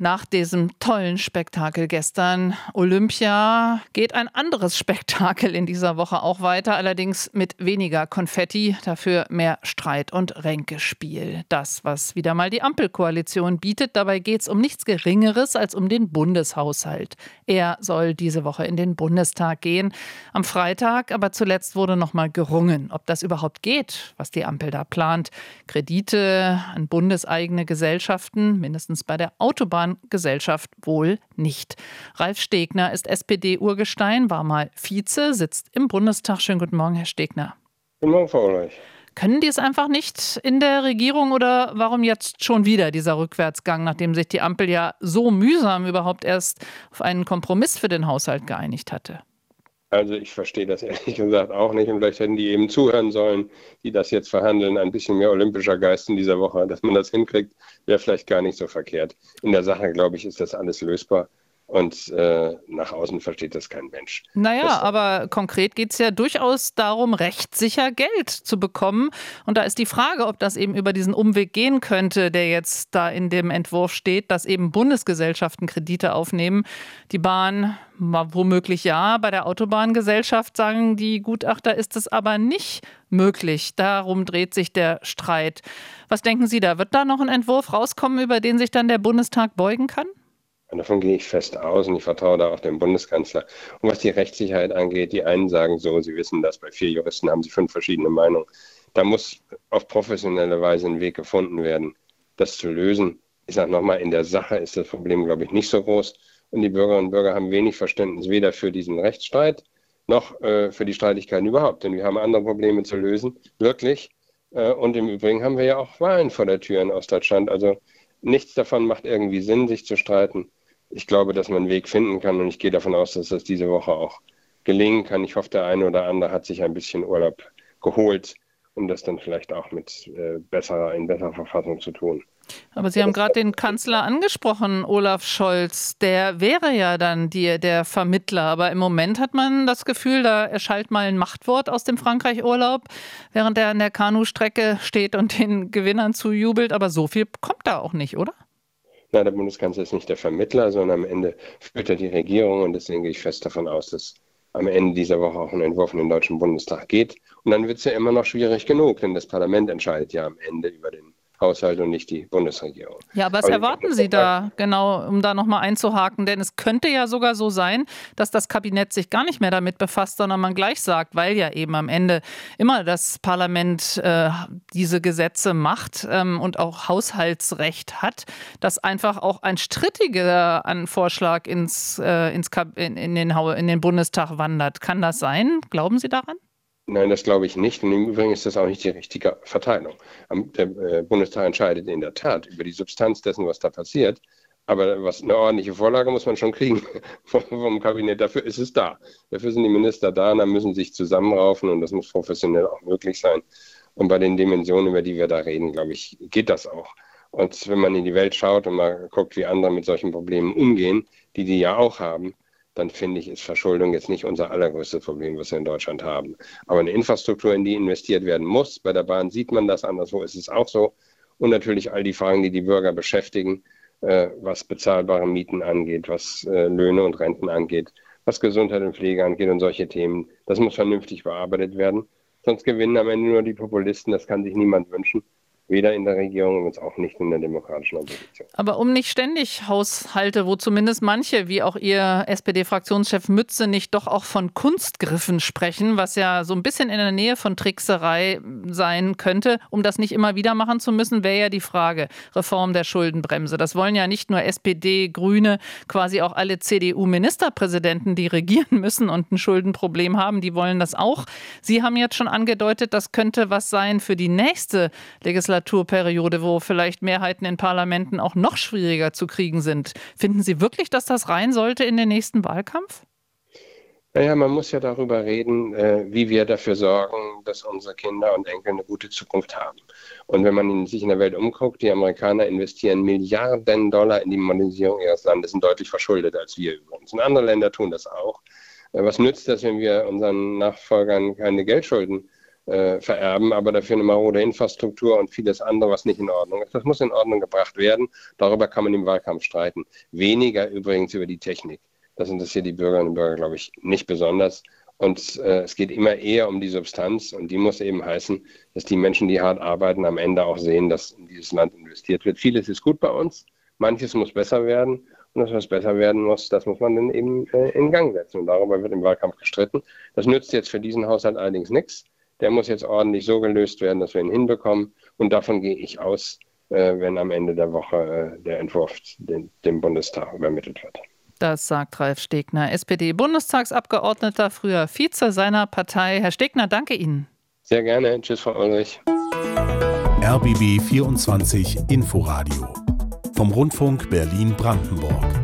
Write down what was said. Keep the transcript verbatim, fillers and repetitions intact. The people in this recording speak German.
Nach diesem tollen Spektakel gestern Olympia geht ein anderes Spektakel in dieser Woche auch weiter, allerdings mit weniger Konfetti, dafür mehr Streit und Ränkespiel. Das, was wieder mal die Ampelkoalition bietet, dabei geht es um nichts Geringeres als um den Bundeshaushalt. Er soll diese Woche in den Bundestag gehen. Am Freitag, aber zuletzt wurde noch mal gerungen, ob das überhaupt geht, was die Ampel da plant. Kredite an bundeseigene Gesellschaften, mindestens bei der Autobahn Gesellschaft wohl nicht. Ralf Stegner ist S P D-Urgestein, war mal Vize, sitzt im Bundestag. Schönen guten Morgen, Herr Stegner. Guten Morgen, Frau Ulrich. Können die es einfach nicht in der Regierung oder warum jetzt schon wieder dieser Rückwärtsgang, nachdem sich die Ampel ja so mühsam überhaupt erst auf einen Kompromiss für den Haushalt geeinigt hatte? Also ich verstehe das ehrlich gesagt auch nicht und vielleicht hätten die eben zuhören sollen, die das jetzt verhandeln. Ein bisschen mehr olympischer Geist in dieser Woche, dass man das hinkriegt, wäre vielleicht gar nicht so verkehrt. In der Sache, glaube ich, ist das alles lösbar. Und äh, nach außen versteht das kein Mensch. Naja, das, aber konkret geht es ja durchaus darum, rechtssicher Geld zu bekommen. Und da ist die Frage, ob das eben über diesen Umweg gehen könnte, der jetzt da in dem Entwurf steht, dass eben Bundesgesellschaften Kredite aufnehmen. Die Bahn womöglich ja, bei der Autobahngesellschaft sagen die Gutachter, ist es aber nicht möglich. Darum dreht sich der Streit. Was denken Sie da? Wird da noch ein Entwurf rauskommen, über den sich dann der Bundestag beugen kann? Davon gehe ich fest aus und ich vertraue da auf den Bundeskanzler. Und was die Rechtssicherheit angeht, die einen sagen so, sie wissen das, bei vier Juristen haben sie fünf verschiedene Meinungen. Da muss auf professionelle Weise ein Weg gefunden werden, das zu lösen. Ich sage nochmal, in der Sache ist das Problem, glaube ich, nicht so groß. Und die Bürgerinnen und Bürger haben wenig Verständnis weder für diesen Rechtsstreit noch äh, für die Streitigkeiten überhaupt. Denn wir haben andere Probleme zu lösen, wirklich. Äh, und im Übrigen haben wir ja auch Wahlen vor der Tür in Ostdeutschland. Also nichts davon macht irgendwie Sinn, sich zu streiten. Ich glaube, dass man einen Weg finden kann und ich gehe davon aus, dass das diese Woche auch gelingen kann. Ich hoffe, der eine oder andere hat sich ein bisschen Urlaub geholt, um das dann vielleicht auch mit äh, besserer, in besserer Verfassung zu tun. Aber Sie haben gerade den Kanzler angesprochen, Olaf Scholz. Der wäre ja dann die, der Vermittler. Aber im Moment hat man das Gefühl, da erschallt mal ein Machtwort aus dem Frankreich-Urlaub, während er an der Kanustrecke steht und den Gewinnern zujubelt. Aber so viel kommt da auch nicht, oder? Na, der Bundeskanzler ist nicht der Vermittler, sondern am Ende führt er die Regierung und deswegen gehe ich fest davon aus, dass am Ende dieser Woche auch ein Entwurf in den Deutschen Bundestag geht. Und dann wird es ja immer noch schwierig genug, denn das Parlament entscheidet ja am Ende über den Haushalt und nicht die Bundesregierung. Ja, aber was aber erwarten Sie da, genau, um da nochmal einzuhaken? Denn es könnte ja sogar so sein, dass das Kabinett sich gar nicht mehr damit befasst, sondern man gleich sagt, weil ja eben am Ende immer das Parlament äh, diese Gesetze macht ähm, und auch Haushaltsrecht hat, dass einfach auch ein strittiger Vorschlag ins, äh, ins Kab- in, in, den, in den Bundestag wandert. Kann das sein? Glauben Sie daran? Nein, das glaube ich nicht. Und im Übrigen ist das auch nicht die richtige Verteilung. Der Bundestag entscheidet in der Tat über die Substanz dessen, was da passiert. Aber was eine ordentliche Vorlage muss man schon kriegen vom, vom Kabinett. Dafür ist es da. Dafür sind die Minister da und dann müssen sie sich zusammenraufen und das muss professionell auch möglich sein. Und bei den Dimensionen, über die wir da reden, glaube ich, geht das auch. Und wenn man in die Welt schaut und mal guckt, wie andere mit solchen Problemen umgehen, die die ja auch haben, dann finde ich, ist Verschuldung jetzt nicht unser allergrößtes Problem, was wir in Deutschland haben. Aber eine Infrastruktur, in die investiert werden muss, bei der Bahn sieht man das, anderswo ist es auch so. Und natürlich all die Fragen, die die Bürger beschäftigen, äh, was bezahlbare Mieten angeht, was äh, Löhne und Renten angeht, was Gesundheit und Pflege angeht und solche Themen. Das muss vernünftig bearbeitet werden. Sonst gewinnen am Ende nur die Populisten, das kann sich niemand wünschen. Weder in der Regierung und auch nicht in der demokratischen Opposition. Aber um nicht ständig Haushalte, wo zumindest manche, wie auch Ihr S P D-Fraktionschef Mütze, nicht doch auch von Kunstgriffen sprechen, was ja so ein bisschen in der Nähe von Trickserei sein könnte, um das nicht immer wieder machen zu müssen, wäre ja die Frage, Reform der Schuldenbremse. Das wollen ja nicht nur S P D, Grüne, quasi auch alle C D U-Ministerpräsidenten, die regieren müssen und ein Schuldenproblem haben, die wollen das auch. Sie haben jetzt schon angedeutet, das könnte was sein für die nächste Legislaturperiode. Legislaturperiode, wo vielleicht Mehrheiten in Parlamenten auch noch schwieriger zu kriegen sind. Finden Sie wirklich, dass das rein sollte in den nächsten Wahlkampf? Naja, man muss ja darüber reden, äh, wie wir dafür sorgen, dass unsere Kinder und Enkel eine gute Zukunft haben. Und wenn man in, sich in der Welt umguckt, die Amerikaner investieren Milliarden Dollar in die Modernisierung ihres Landes, sind deutlich verschuldet als wir übrigens. Und andere Länder tun das auch. Äh, was nützt das, wenn wir unseren Nachfolgern keine Geldschulden äh, vererben, aber dafür eine marode Infrastruktur und vieles andere, was nicht in Ordnung ist. Das muss in Ordnung gebracht werden. Darüber kann man im Wahlkampf streiten. Weniger übrigens über die Technik. Das interessiert die Bürgerinnen und Bürger, glaube ich, nicht besonders. Und äh, es geht immer eher um die Substanz und die muss eben heißen, dass die Menschen, die hart arbeiten, am Ende auch sehen, dass in dieses Land investiert wird. Vieles ist gut bei uns, manches muss besser werden und das, was besser werden muss, das muss man dann eben äh, in Gang setzen. Und darüber wird im Wahlkampf gestritten. Das nützt jetzt für diesen Haushalt allerdings nichts. Der muss jetzt ordentlich so gelöst werden, dass wir ihn hinbekommen. Und davon gehe ich aus, äh, wenn am Ende der Woche äh, der Entwurf den, dem Bundestag übermittelt wird. Das sagt Ralf Stegner, S P D-Bundestagsabgeordneter, früher Vize seiner Partei. Herr Stegner, danke Ihnen. Sehr gerne. Tschüss, Frau Ulrich. R B B vierundzwanzig Inforadio vom Rundfunk Berlin-Brandenburg.